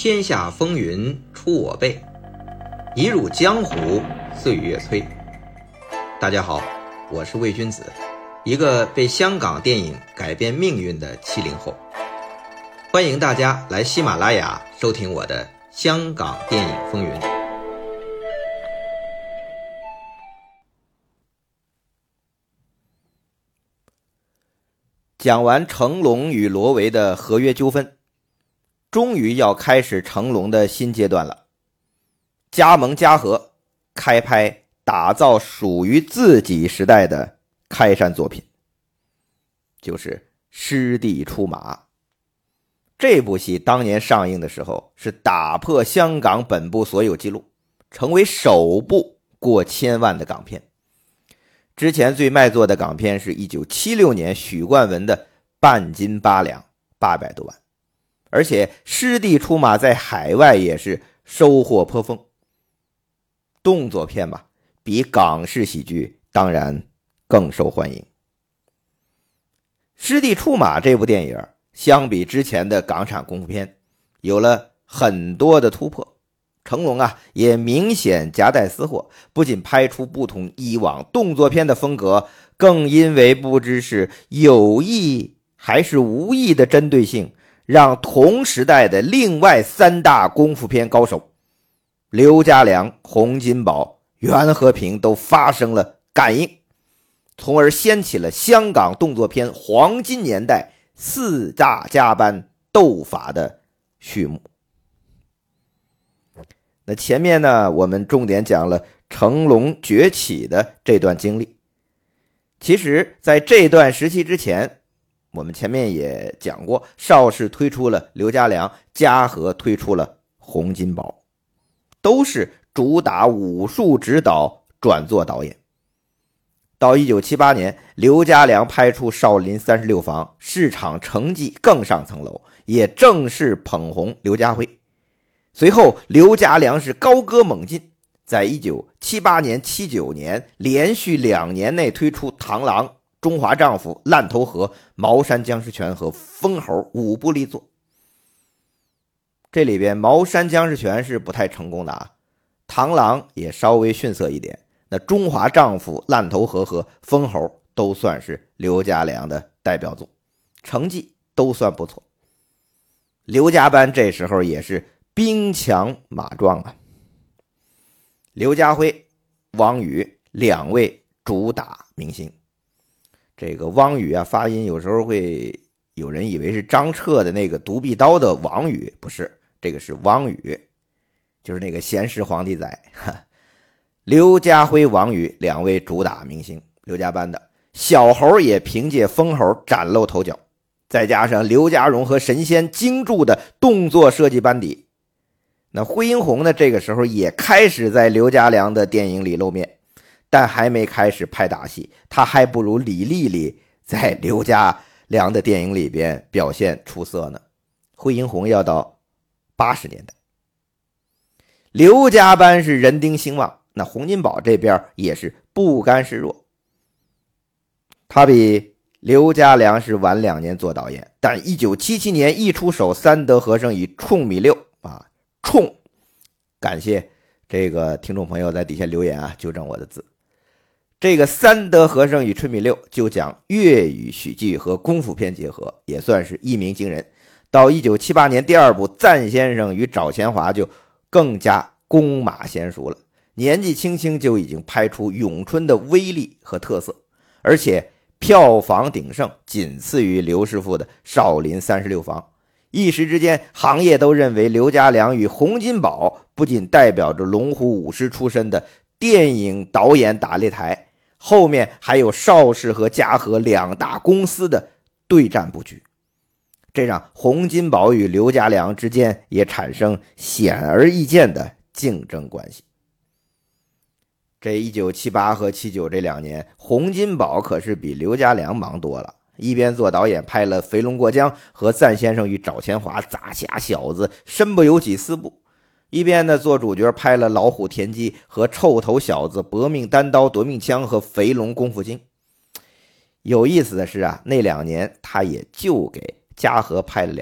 天下风云出我辈，一入江湖岁月催。大家好，我是魏君子，一个被香港电影改变命运的70后。欢迎大家来喜马拉雅收听我的香港电影风云。讲完成龙与罗维的合约纠纷，终于要开始成龙的新阶段了。加盟嘉禾，开拍打造属于自己时代的开山作品，就是《师弟出马》。这部戏当年上映的时候是打破香港本部所有记录，成为首部过1000万的港片。之前最卖座的港片是1976年许冠文的《半斤八两》，800多万。而且《师弟出马》在海外也是收获颇丰。动作片嘛，比港式喜剧当然更受欢迎。《师弟出马》这部电影相比之前的港产功夫片有了很多的突破，成龙也明显夹带私货，不仅拍出不同以往动作片的风格，更因为不知是有意还是无意的针对性，让同时代的另外3大功夫片高手刘家良、洪金宝、袁和平都发生了感应，从而掀起了香港动作片黄金年代4大家班斗法的序幕。那前面呢，我们重点讲了成龙崛起的这段经历。其实在这段时期之前，我们前面也讲过，邵氏推出了刘家良，嘉禾推出了洪金宝，都是主打武术指导转做导演。到1978年，刘家良拍出少林36房，市场成绩更上层楼，也正式捧红刘家辉。随后刘家良是高歌猛进，在1978年、79年连续2年内推出螳螂、中华丈夫、烂头河、茅山僵尸拳和封猴5部力作。这里边茅山僵尸拳是不太成功的螳螂也稍微逊色一点，那中华丈夫、烂头河和封猴都算是刘家良的代表作，成绩都算不错。刘家班这时候也是兵强马壮刘家辉、汪宇2位主打明星。这个汪宇发音有时候会有人以为是张彻的那个独臂刀的王宇，不是，这个是汪宇，就是那个闲时皇帝仔。刘家辉、王宇2位主打明星，刘家班的。小猴也凭借封猴崭露头角，再加上刘家荣和神仙精筑的动作设计班底，那惠英红呢，这个时候也开始在刘家良的电影里露面，但还没开始拍打戏，他还不如李丽丽在刘家良的电影里边表现出色呢。惠英红要到80年代。刘家班是人丁兴旺，那洪金宝这边也是不甘示弱。他比刘家良是晚2年做导演，但1977年一出手，三德和声与冲米六冲，感谢这个听众朋友在底下留言纠正我的字。这个三德和声与春米六就讲粤语喜剧和功夫片结合，也算是一鸣惊人。到1978年第2部赞先生与找钱华就更加弓马娴熟了，年纪轻轻就已经拍出咏春的威力和特色，而且票房鼎盛，仅次于刘师傅的少林36房。一时之间，行业都认为刘家良与洪金宝不仅代表着龙虎武师出身的电影导演打擂台，后面还有邵氏和嘉禾2大公司的对战布局，这让洪金宝与刘家良之间也产生显而易见的竞争关系。这1978和79这2年，洪金宝可是比刘家良忙多了，一边做导演拍了《肥龙过江》和赞先生与找钱华、砸瞎小子、身不由己4部，一边呢做主角拍了《老虎田鸡》和臭头小子、搏命单刀夺命枪和肥龙功夫经。有意思的是那2年他也就给嘉禾拍了2部，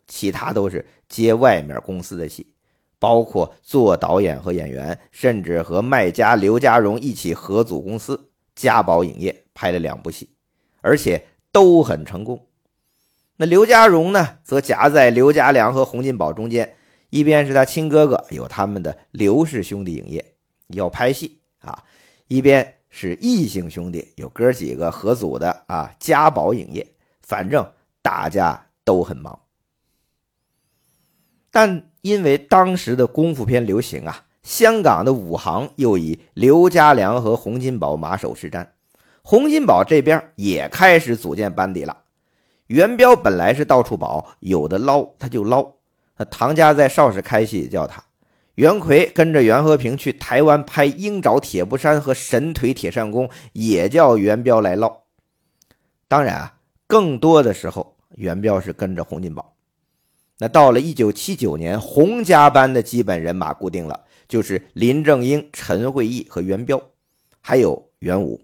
其他都是接外面公司的戏，包括做导演和演员，甚至和卖家刘家荣一起合组公司嘉宝影业拍了2部戏，而且都很成功。那刘家荣呢，则夹在刘家良和洪金宝中间，一边是他亲哥哥有他们的刘氏兄弟影业要拍戏啊，一边是异姓兄弟有哥几个合组的嘉宝影业，反正大家都很忙。但因为当时的功夫片流行香港的武行又以刘家良和洪金宝马首是瞻，洪金宝这边也开始组建班底了。元彪本来是到处跑，有的捞他就捞，唐家在邵氏开戏叫他，袁奎跟着袁和平去台湾拍鹰爪铁布衫和神腿铁扇功，也叫元彪来捞。当然更多的时候元彪是跟着洪金宝。那到了1979年，洪家班的基本人马固定了，就是林正英、陈慧义和元彪，还有元武。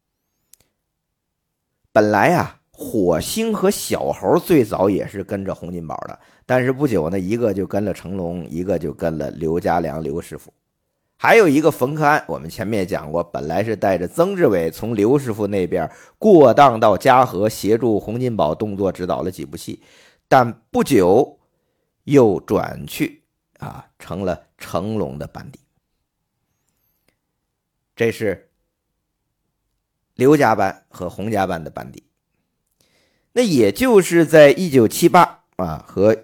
本来火星和小猴最早也是跟着洪金宝的，但是不久呢，一个就跟了成龙，一个就跟了刘家良刘师傅，还有一个冯克安，我们前面也讲过，本来是带着曾志伟从刘师傅那边过档到嘉禾，协助洪金宝动作指导了几部戏，但不久又转去成了成龙的班底。这是刘家班和洪家班的班底。那也就是在1978和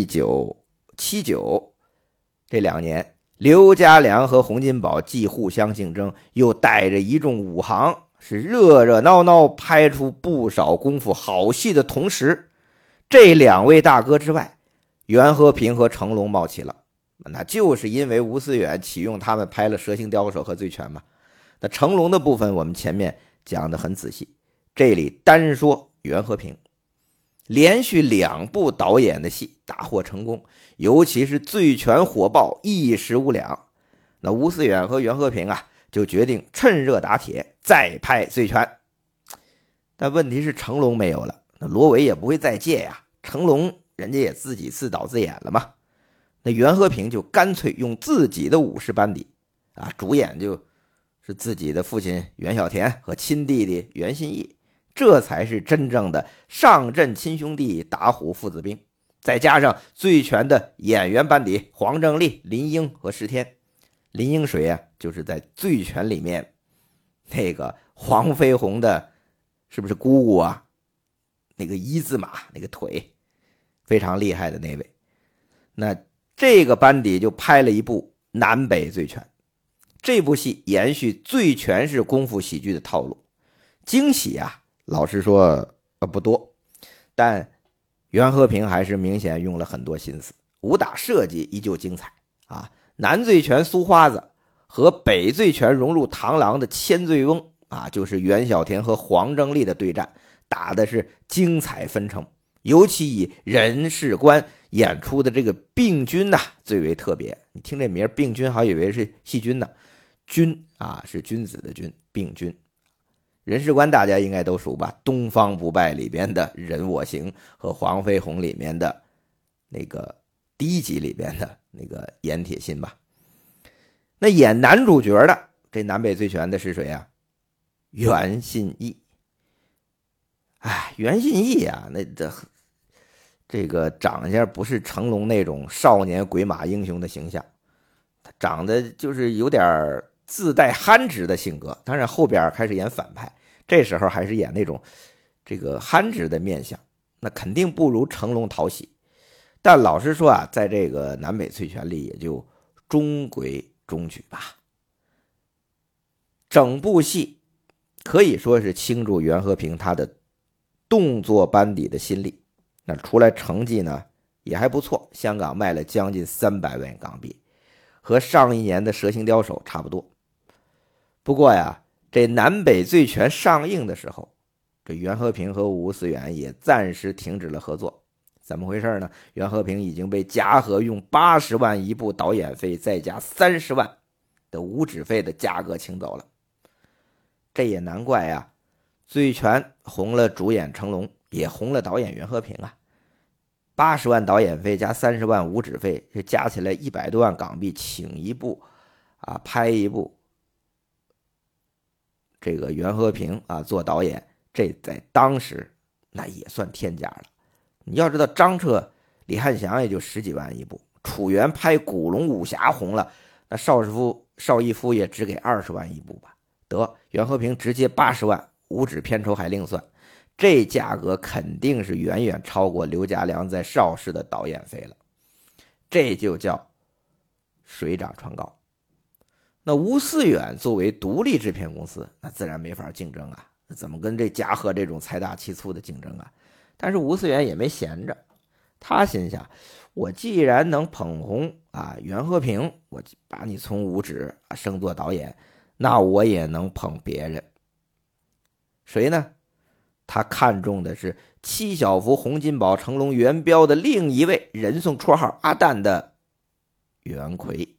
1979这2年，刘家良和洪金宝既互相竞争，又带着一众武行是热热闹闹拍出不少功夫好戏的同时，这2位大哥之外，袁和平和成龙冒起了，那就是因为吴思远启用他们拍了《蛇形刁手》和《醉拳》嘛。那成龙的部分我们前面讲得很仔细，这里单说袁和平，连续2部导演的戏大获成功，尤其是《醉拳》火爆，一时无两。那吴思远和袁和平就决定趁热打铁，再拍《醉拳》。但问题是成龙没有了，那罗伟也不会再借成龙人家也自己自导自演了嘛。那袁和平就干脆用自己的武士班底主演就是自己的父亲袁小田和亲弟弟袁信义，这才是真正的上阵亲兄弟，打虎父子兵。再加上醉拳的演员班底，黄正利、林英和石天。林英谁就是在醉拳里面那个黄飞鸿的是不是姑姑那个一字马，那个腿非常厉害的那位。那这个班底就拍了一部南北醉拳，这部戏延续醉拳式功夫喜剧的套路，惊喜老实说不多，但袁和平还是明显用了很多心思，武打设计依旧精彩南醉拳苏花子和北醉拳融入螳螂的千醉翁就是袁小田和黄正利的对战，打的是精彩纷呈，尤其以任士官演出的这个病菌最为特别。你听这名病菌还以为是细菌呢，君是君子的君，病菌。任士官大家应该都熟吧，东方不败里边的任我行和黄飞鸿里面的那个第1集里边的那个阎铁心吧。那演男主角的这南北醉拳的是谁袁信义。袁信义这个长相不是成龙那种少年鬼马英雄的形象，他长得就是有点自带憨直的性格，当然后边开始演反派，这时候还是演那种这个憨直的面相，那肯定不如成龙讨喜。但老实说在这个南北醉拳里也就中规中矩吧。整部戏可以说是倾注袁和平他的动作班底的心力，那出来成绩呢也还不错，香港卖了将近300万港币，和上一年的《蛇形刁手》差不多。不过这南北醉拳上映的时候，这袁和平和吴思远也暂时停止了合作。怎么回事呢？袁和平已经被嘉禾用80万一部导演费再加30万的无纸费的价格请走了。这也难怪醉拳红了主演成龙，也红了导演袁和平 80万导演费加30万五指费，这加起来100多万港币，请一部拍一部这个袁和平做导演，这在当时那也算天价了。你要知道，张彻、李翰祥也就10几万一部，楚原拍古龙武侠红了，那邵逸夫也只给20万一部吧。得，袁和平直接80万，五指片酬还另算，这价格肯定是远远超过刘家良在邵氏的导演费了，这就叫水涨船高。那吴思远作为独立制片公司，那自然没法竞争啊，怎么跟这嘉禾这种财大气粗的竞争啊？但是吴思远也没闲着，他心想，我既然能捧红袁和平，我把你从五指升做导演，那我也能捧别人。谁呢？他看中的是七小福、洪金宝、成龙、元彪的另一位人送绰号阿蛋的袁奎。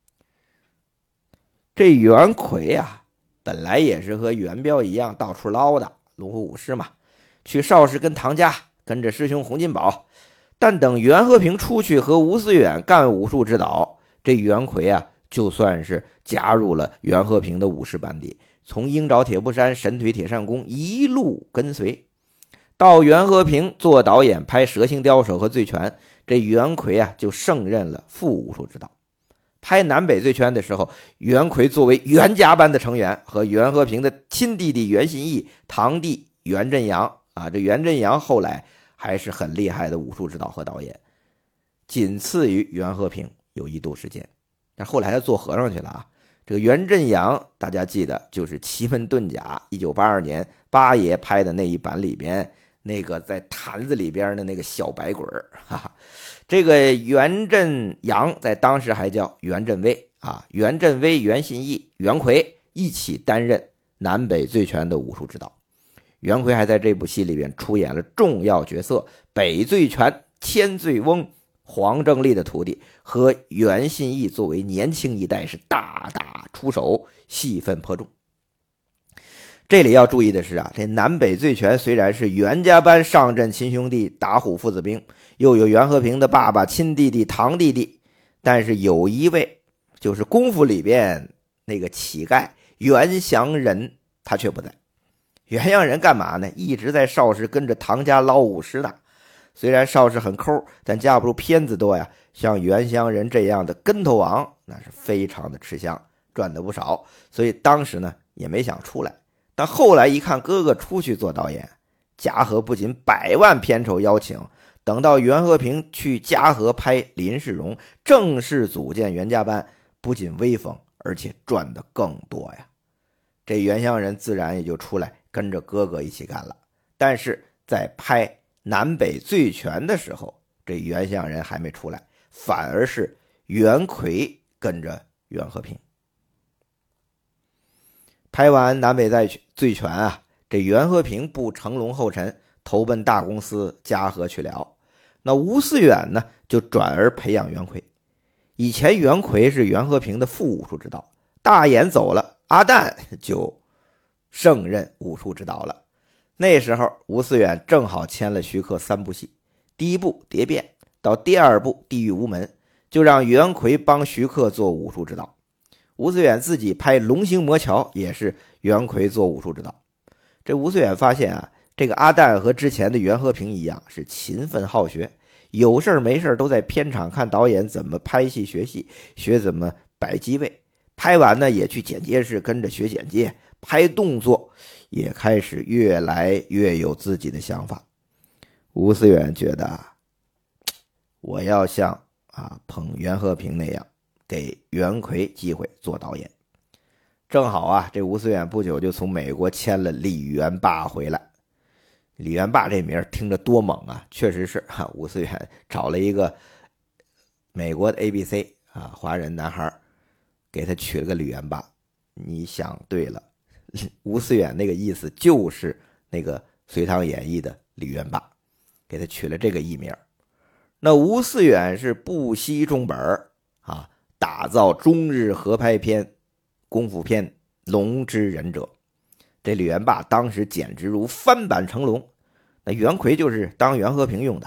这袁奎本来也是和元彪一样到处捞的龙虎武师嘛，去邵氏跟唐家，跟着师兄洪金宝。但等袁和平出去和吴思远干武术指导，这袁奎就算是加入了袁和平的武士班底，从鹰爪铁布衫、神腿铁扇功一路跟随，到袁和平做导演拍蛇形刁手和醉拳，这袁奎就胜任了副武术指导。拍南北醉拳的时候，袁奎作为袁家班的成员，和袁和平的亲弟弟袁信义、堂弟袁振阳这袁振阳后来还是很厉害的武术指导和导演，仅次于袁和平有一度时间。但后来他做和尚去了这个袁振阳大家记得就是奇门遁甲1982年八爷拍的那一版里边那个在坛子里边的那个小白鬼这个袁振阳在当时还叫袁振威袁振威、袁信义、袁奎一起担任南北醉拳的武术指导。袁奎还在这部戏里边出演了重要角色，北醉拳千醉翁黄正利的徒弟，和袁信义作为年轻一代是大打出手，戏份颇重。这里要注意的是这南北醉拳虽然是袁家班上阵亲兄弟打虎父子兵，又有袁和平的爸爸亲弟弟堂弟弟，但是有一位就是功夫里边那个乞丐袁祥仁，他却不在。袁祥仁干嘛呢？一直在邵氏跟着唐家捞武师的。虽然邵氏很抠，但架不住片子多呀。像袁祥仁这样的跟头王，那是非常的吃香，赚的不少。所以当时呢也没想出来。但后来一看哥哥出去做导演，嘉禾不仅100万片酬邀请，等到袁和平去嘉禾拍林世荣，正式组建袁家班，不仅威风，而且赚的更多呀。这袁祥仁自然也就出来跟着哥哥一起干了。但是在拍南北醉拳的时候，这袁祥仁还没出来，反而是袁奎跟着袁和平。拍完南北醉拳这袁和平步成龙后尘，投奔大公司嘉禾去了。那吴思远呢，就转而培养袁奎。以前袁奎是袁和平的副武术指导，大眼走了，阿蛋就胜任武术指导了。那时候吴思远正好签了徐克3部戏，第一部蝶变到第2部地狱无门，就让袁奎帮徐克做武术指导。吴思远自己拍龙兴魔桥也是袁奎做武术指导。这吴思远发现这个阿蛋和之前的袁和平一样，是勤奋好学，有事没事都在片场看导演怎么拍戏学戏，学怎么摆机位，拍完呢也去剪接室跟着学剪接，拍动作也开始越来越有自己的想法。吴思远觉得我要像捧袁和平那样，给袁奎机会做导演。正好这吴思远不久就从美国签了李元霸回来。李元霸这名听着多猛确实是吴思远找了一个美国的 ABC 华人男孩，给他取了个李元霸。你想对了，吴思远那个意思就是那个隋唐演义的李元霸，给他取了这个艺名。那吴思远是不惜重本打造中日合拍片功夫片《龙之忍者》。这李元霸当时简直如翻版成龙，那袁奎就是当袁和平用的，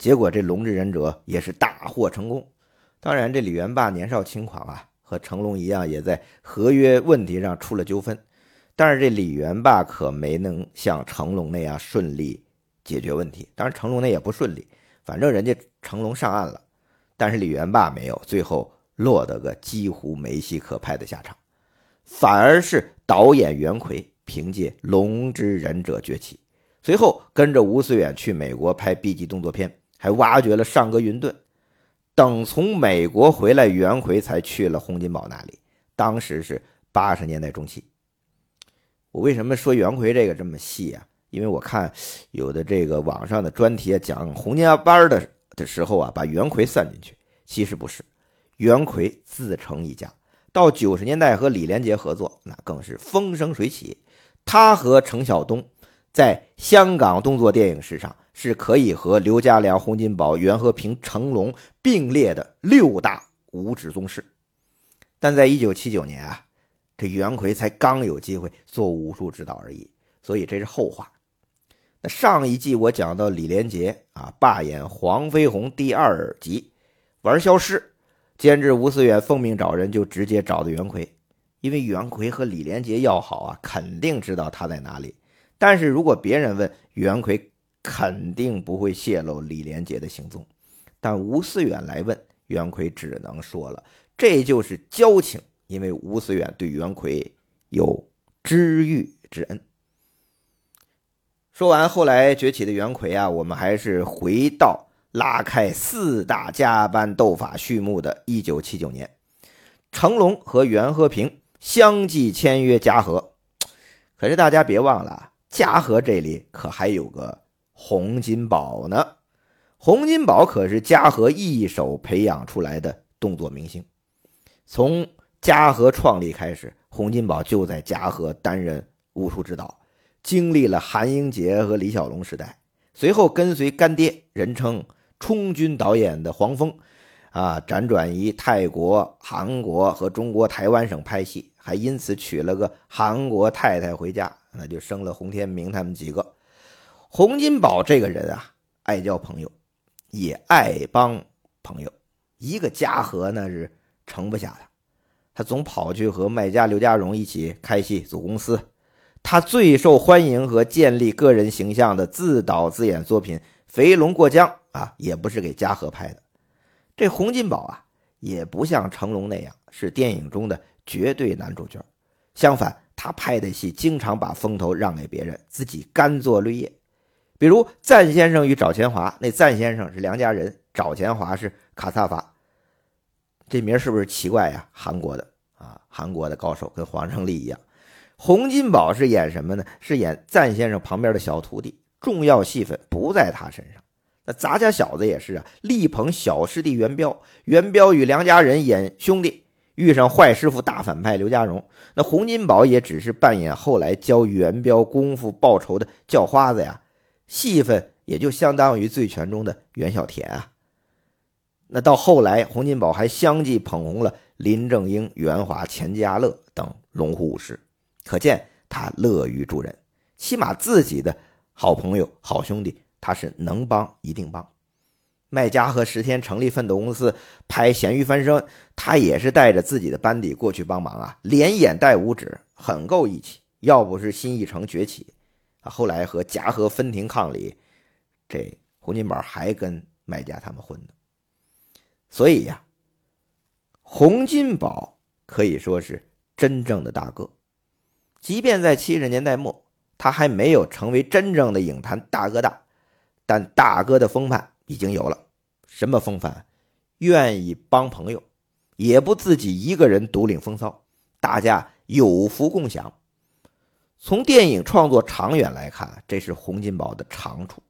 结果这龙之忍者也是大获成功。当然这李元霸年少轻狂啊，和成龙一样也在合约问题上出了纠纷，但是这李元霸可没能像成龙那样顺利解决问题。当然成龙那也不顺利，反正人家成龙上岸了，但是李元霸没有，最后落得个几乎没戏可拍的下场。反而是导演袁奎凭借《龙之忍者》崛起，随后跟着吴思远去美国拍 B 级动作片，还挖掘了上阁云顿。等从美国回来，袁奎才去了洪金宝那里，当时是80年代中期。我为什么说袁奎这个这么细啊？因为我看有的这个网上的专题讲洪金班的时候啊，把袁奎算进去，其实不是，袁奎自成一家。到90年代和李连杰合作，那更是风生水起。他和程晓东在香港动作电影史上是可以和刘家良、洪金宝、袁和平、成龙并列的6大无指宗师。但在1979年啊，这袁奎才刚有机会做武术指导而已，所以这是后话。那上一季我讲到李连杰啊罢演黄飞鸿第2集玩消失，监制吴思远奉命找人，就直接找的袁奎，因为袁奎和李连杰要好啊，肯定知道他在哪里。但是如果别人问，袁奎肯定不会泄露李连杰的行踪。但吴思远来问，袁奎只能说了，这就是交情，因为吴思远对袁奎有知遇之恩。说完后来崛起的袁奎啊，我们还是回到拉开4大加班斗法序幕的1979年，成龙和袁和平相继签约嘉禾。可是大家别忘了，嘉禾这里可还有个洪金宝呢。洪金宝可是嘉禾一手培养出来的动作明星，从嘉禾创立开始，洪金宝就在嘉禾担任武术指导，经历了韩英杰和李小龙时代，随后跟随干爹人称充军导演的黄峰辗转于泰国、韩国和中国台湾省拍戏，还因此娶了个韩国太太回家，那就生了洪天明他们几个。洪金宝这个人啊，爱交朋友，也爱帮朋友，一个嘉禾呢是盛不下他总跑去和卖家刘家荣一起开戏组公司。他最受欢迎和建立个人形象的自导自演作品《肥龙过江》也不是给嘉禾拍的。这洪金宝啊，也不像成龙那样是电影中的绝对男主角，相反，他拍的戏经常把风头让给别人，自己甘作绿叶。比如赞先生与找钱华，那赞先生是梁家人，找钱华是卡萨法，这名是不是奇怪呀？韩国的高手，跟黄胜利一样。洪金宝是演什么呢？是演赞先生旁边的小徒弟，重要戏份不在他身上。那杂家小子也是力捧小师弟元彪，元彪与梁家人演兄弟，遇上坏师傅大反派刘家荣，那洪金宝也只是扮演后来教元彪功夫报仇的叫花子呀，戏份也就相当于醉拳中的袁小田啊。那到后来，洪金宝还相继捧红了林正英、袁华、钱嘉乐等龙虎武师，可见他乐于助人，起码自己的好朋友、好兄弟，他是能帮一定帮。卖家和10天成立奋斗公司拍《咸鱼翻身》，他也是带着自己的班底过去帮忙连演带武指，很够义气。要不是新艺城崛起后来和嘉禾分庭抗礼，这洪金宝还跟卖家他们混呢。所以洪金宝可以说是真正的大哥。即便在70年代末，他还没有成为真正的影坛大哥大，但大哥的风范已经有了。什么风范？愿意帮朋友，也不自己一个人独领风骚，大家有福共享。从电影创作长远来看，这是洪金宝的长处。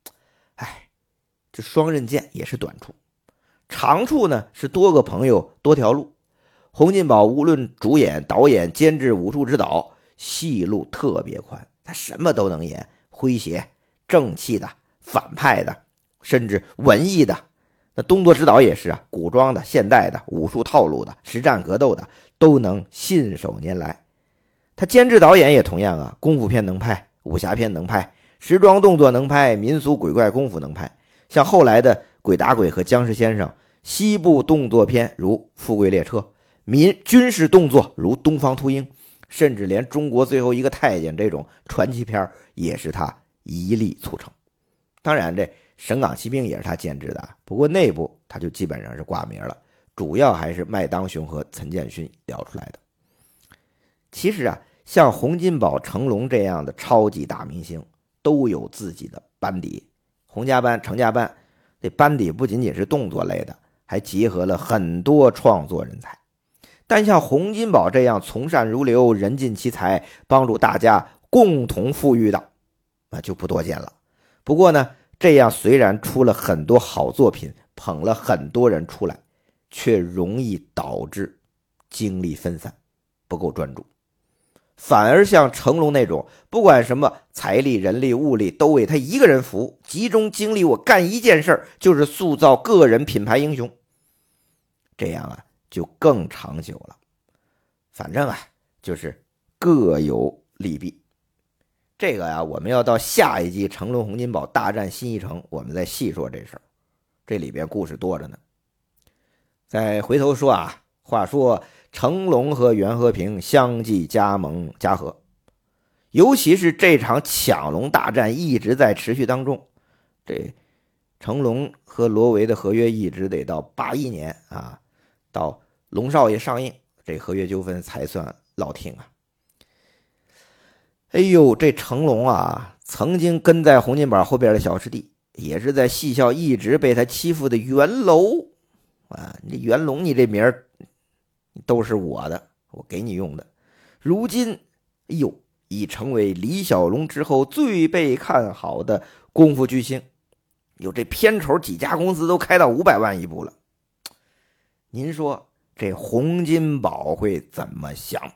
这双刃剑也是短处。长处呢是多个朋友多条路。洪金宝无论主演、导演、监制、武术指导，戏路特别宽，他什么都能演，诙谐、正气的、反派的，甚至文艺的。那动作指导也是古装的、现代的、武术套路的、实战格斗的，都能信手拈来。他监制导演也同样功夫片能拍，武侠片能拍，时装动作能拍，民俗鬼怪功夫能拍， 像后来的《鬼打鬼》和《僵尸先生》，西部动作片如《富贵列车》，军事动作如《东方秃鹰》，甚至连中国最后一个太监这种传奇片也是他一力促成。当然这神港骑兵也是他监制的，不过内部他就基本上是挂名了，主要还是麦当雄和陈建勋聊出来的。其实啊，像洪金宝、成龙这样的超级大明星都有自己的班底，洪家班、成家班这班底不仅仅是动作类的，还结合了很多创作人才。但像洪金宝这样从善如流、人尽其才，帮助大家共同富裕的就不多见了。不过呢，这样虽然出了很多好作品，捧了很多人出来，却容易导致精力分散，不够专注。反而像成龙那种，不管什么财力、人力、物力都为他一个人服务，集中精力我干一件事，就是塑造个人品牌英雄，这样啊就更长久了。反正啊就是各有利弊。这个呀，我们要到下一集成龙洪金宝大战新一城，我们再细说这事儿，这里边故事多着呢。再回头说啊，话说成龙和袁和平相继加盟嘉禾，尤其是这场抢龙大战一直在持续当中。这成龙和罗维的合约一直得到81年啊，到龙少爷上映，这合约纠纷才算落听啊。哎呦，这成龙啊，曾经跟在洪金宝后边的小师弟，也是在戏校一直被他欺负的袁楼啊，你袁龙你这名儿都是我的，我给你用的。如今哎呦，已成为李小龙之后最被看好的功夫巨星，有这片酬几家公司都开到500万一部了。您说这洪金宝会怎么想？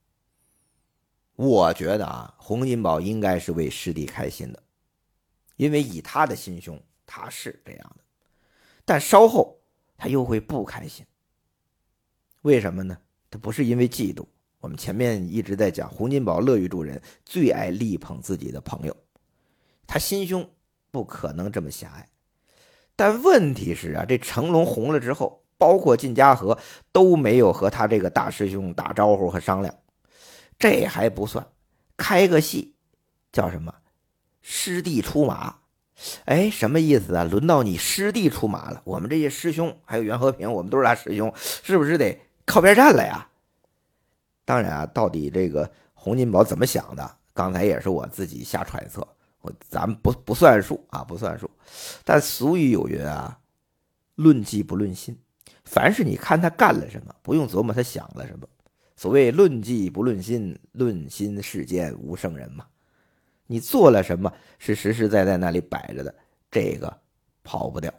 我觉得啊，洪金宝应该是为师弟开心的，因为以他的心胸，他是这样的。但稍后他又会不开心，为什么呢？他不是因为嫉妒，我们前面一直在讲，洪金宝乐于助人，最爱力捧自己的朋友，他心胸不可能这么狭隘。但问题是啊，这成龙红了之后，包括进嘉禾都没有和他这个大师兄打招呼和商量。这还不算，开个戏叫什么师弟出马。哎，什么意思啊？轮到你师弟出马了，我们这些师兄还有袁和平，我们都是他师兄，是不是得靠边站了呀？当然啊，到底这个洪金宝怎么想的，刚才也是我自己瞎揣测，咱们不算数啊，不算数。但俗语有云啊，论迹不论心，凡是你看他干了什么，不用琢磨他想了什么。所谓论迹不论心，论心世间无圣人嘛。你做了什么是实实在在那里摆着的，这个跑不掉。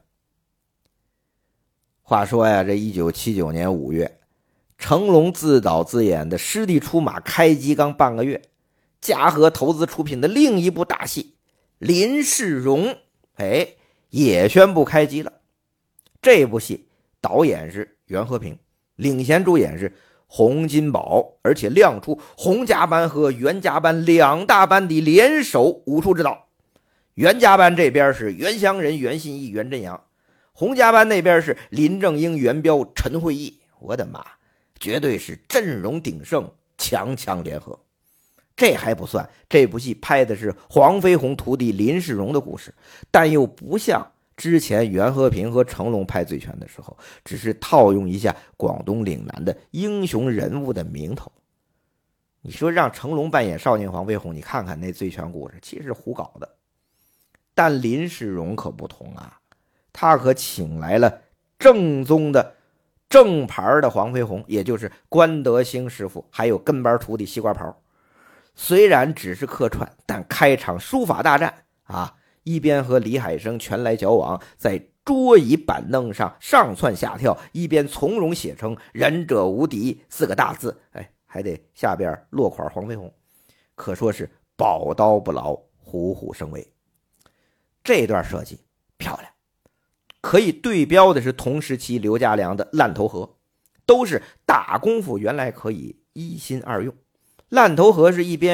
话说呀，这1979年5月，成龙自导自演的师弟出马开机刚半个月，嘉禾投资出品的另一部大戏林世荣也宣布开机了。这部戏导演是袁和平，领衔主演是洪金宝，而且亮出洪家班和袁家班两大班底联手武术指导。袁家班这边是袁湘仁、袁信义、袁振阳，洪家班那边是林正英、袁彪、陈慧义。我的妈，绝对是阵容鼎盛，强强联合。这还不算，这部戏拍的是黄飞鸿徒弟林世荣的故事，但又不像之前袁和平和成龙拍《醉拳》的时候，只是套用一下广东岭南的英雄人物的名头。你说让成龙扮演少年黄飞鸿，你看看那《醉拳》故事，其实是胡搞的。但林世荣可不同啊，他可请来了正宗的正牌的黄飞鸿，也就是关德兴师傅，还有跟班徒弟西瓜袍。虽然只是客串，但开场书法大战啊，一边和李海生拳来脚往，在桌椅板凳上上蹿下跳，一边从容写成仁者无敌4个大字，还得下边落款黄飞鸿，可说是宝刀不老，虎虎生威。这段设计漂亮。可以对标的是同时期刘家良的烂头河，都是大功夫原来可以一心二用。烂头河是一边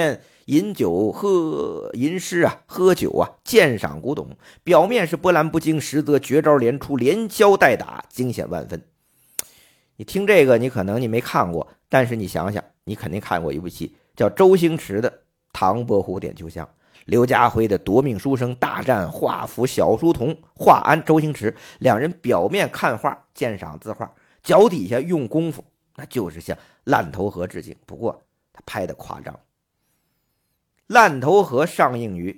吟诗啊，喝酒啊，鉴赏古董，表面是波澜不惊，实则绝招连出，连消带打，惊险万分。你听这个，你可能没看过，但是你想想，你肯定看过一部戏，叫周星驰的《唐伯虎点秋香》，刘家辉的夺命书生大战华府小书童华安、周星驰，两人表面看画鉴赏字画，脚底下用功夫，那就是向烂头河致敬。不过他拍的夸张。烂头河上映于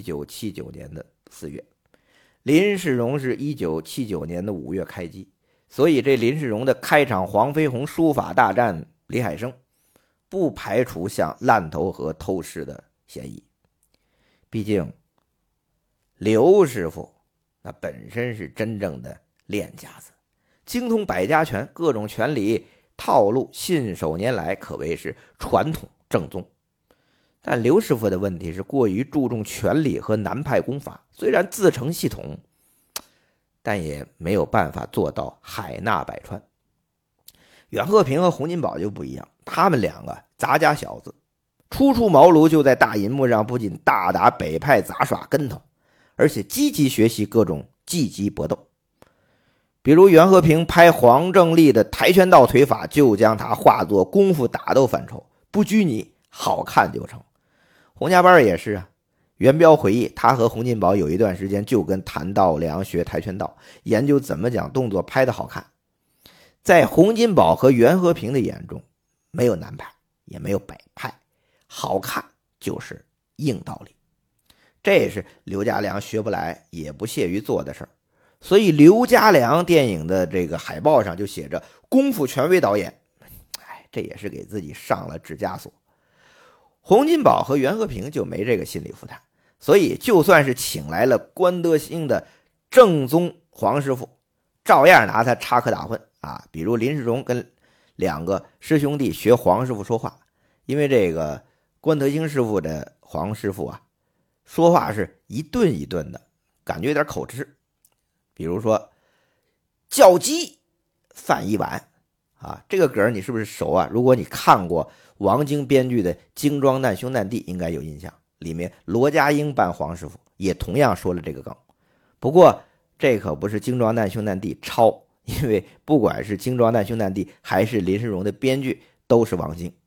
1979年的4月，林世荣是1979年的5月开机，所以这林世荣的开场黄飞鸿书法大战李海生，不排除向烂头河偷师的嫌疑。毕竟刘师傅那本身是真正的练家子，精通百家拳，各种拳理套路信手拈来，可谓是传统正宗。但刘师傅的问题是过于注重拳理和南派功法，虽然自成系统，但也没有办法做到海纳百川。袁鹤平和洪金宝就不一样，他们两个杂家小子，初出茅庐就在大银幕上不仅大打北派杂耍跟头，而且积极学习各种技击搏斗。比如袁鹤平拍黄正利的跆拳道腿法，就将他化作功夫打斗范畴，不拘泥，好看就成。洪家班也是啊，袁彪回忆，他和洪金宝有一段时间就跟谭道良学跆拳道，研究怎么将动作拍得好看。在洪金宝和袁和平的眼中，没有南派，也没有北派，好看就是硬道理。这也是刘家良学不来也不屑于做的事儿。所以刘家良电影的这个海报上就写着功夫权威导演，这也是给自己上了指枷锁。洪金宝和袁和平就没这个心理负担，所以就算是请来了关德兴的正宗黄师傅，照样拿他插科打诨啊。比如林世荣跟2个师兄弟学黄师傅说话，因为这个关德兴师傅的黄师傅啊，说话是一顿一顿的，感觉有点口吃。比如说叫鸡饭一碗啊，这个梗你是不是熟啊？如果你看过王晶编剧的《精装难兄难弟》，应该有印象，里面罗家英扮黄师傅也同样说了这个梗。不过这可不是《精装难兄难弟》抄，因为不管是《精装难兄难弟》还是林世荣的编剧都是王晶。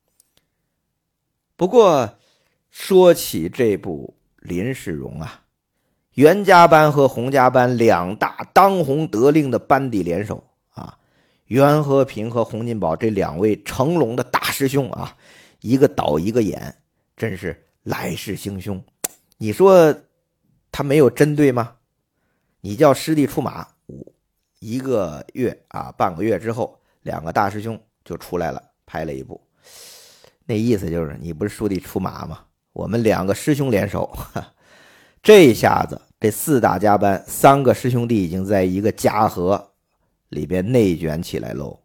不过说起这部林世荣啊，袁家班和洪家班2大当红得令的班底联手啊，袁和平和洪金宝这2位成龙的大师兄啊，一个导一个演，真是来势汹汹。你说他没有针对吗？你叫师弟出马，1个月啊，半个月之后，2个大师兄就出来了，拍了一部。那意思就是你不是师弟出马吗？我们2个师兄联手，这一下子这4大家班3个师兄弟已经在一个家和里边内卷起来喽。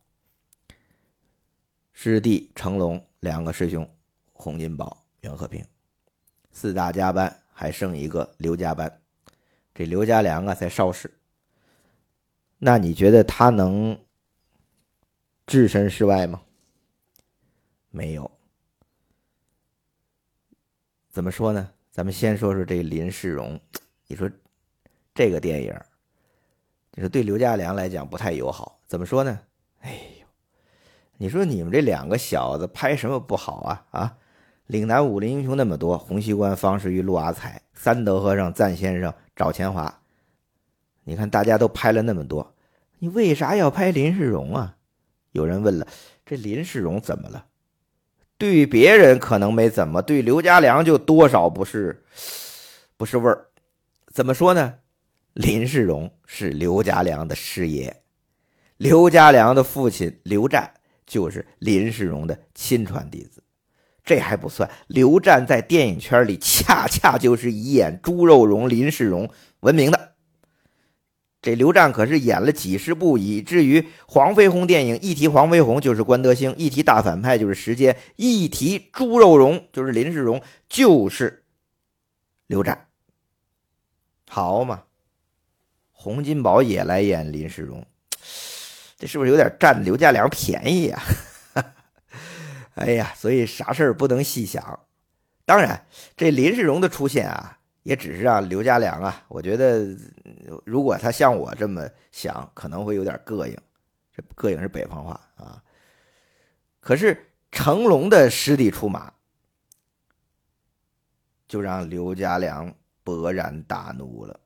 师弟成龙，2个师兄洪金宝、袁和平，4大家班还剩一个刘家班，这刘家良啊在邵氏。那你觉得他能置身事外吗？没有。怎么说呢？咱们先说说这林世荣。你说这个电影，你说对刘家良来讲不太友好。怎么说呢？哎呦，你说你们这2个小子拍什么不好啊？啊，岭南武林英雄那么多，洪熙官、方世玉、陆阿才、三德和尚、赞先生、赵钱华，你看大家都拍了那么多，你为啥要拍林世荣啊？有人问了，这林世荣怎么了？对别人可能没怎么，对刘家良就多少不是味儿。怎么说呢？林世荣是刘家良的师爷，刘家良的父亲刘湛就是林世荣的亲传弟子。这还不算，刘湛在电影圈里恰恰就是以演猪肉荣、林世荣闻名的。这刘湛可是演了几十部，以至于黄飞鸿电影一提黄飞鸿就是关德兴，一提大反派就是时间，一提猪肉荣就是林世荣，就是刘湛。好嘛，洪金宝也来演林世荣，这是不是有点占刘家良便宜啊？哎呀，所以啥事儿不能细想， 当然，这林世荣的出现啊，也只是让刘家良啊，我觉得如果他像我这么想，可能会有点膈应。这膈应是北方话啊。可是成龙的师弟出马，就让刘家良勃然大怒了。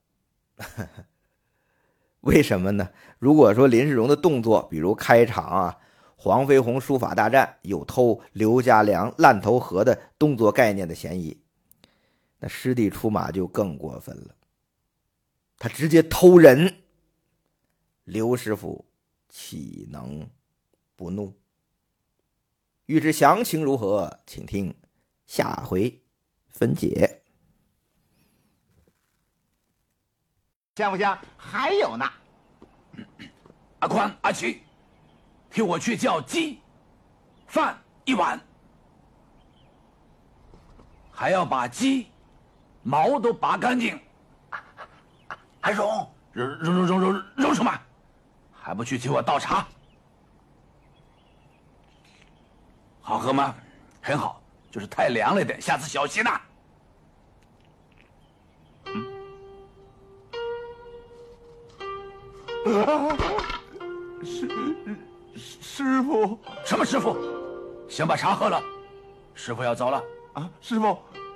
为什么呢？如果说林世荣的动作，比如开场啊，黄飞鸿书法大战有偷刘家良烂头河的动作概念的嫌疑，那师弟出马就更过分了，他直接偷人，刘师傅岂能不怒？欲知详情如何，请听下回分解。 香不香？还有呢。 阿宽、阿奇，替我去叫鸡、饭1碗，还要把鸡毛都拔干净。还揉什么？还不去替我倒茶？好喝吗？很好，就是太凉了点，下次小心呐。 师傅， 什么师傅？先把茶喝了，师傅要走了啊！师傅，